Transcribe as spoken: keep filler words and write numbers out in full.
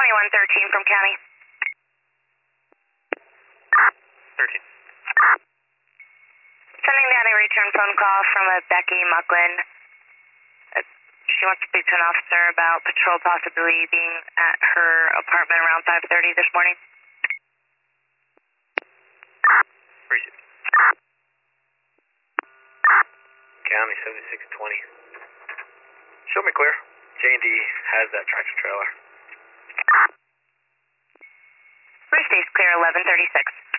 twenty-one thirteen from county. thirteen. Sending down a return phone call from a Becky Mucklin. Uh, she wants to speak to an officer about patrol possibly being at her apartment around five thirty this morning. Appreciate it. County seventy-six twenty. Show me clear. J and D has that tractor trailer. Roost is clear eleven thirty-six.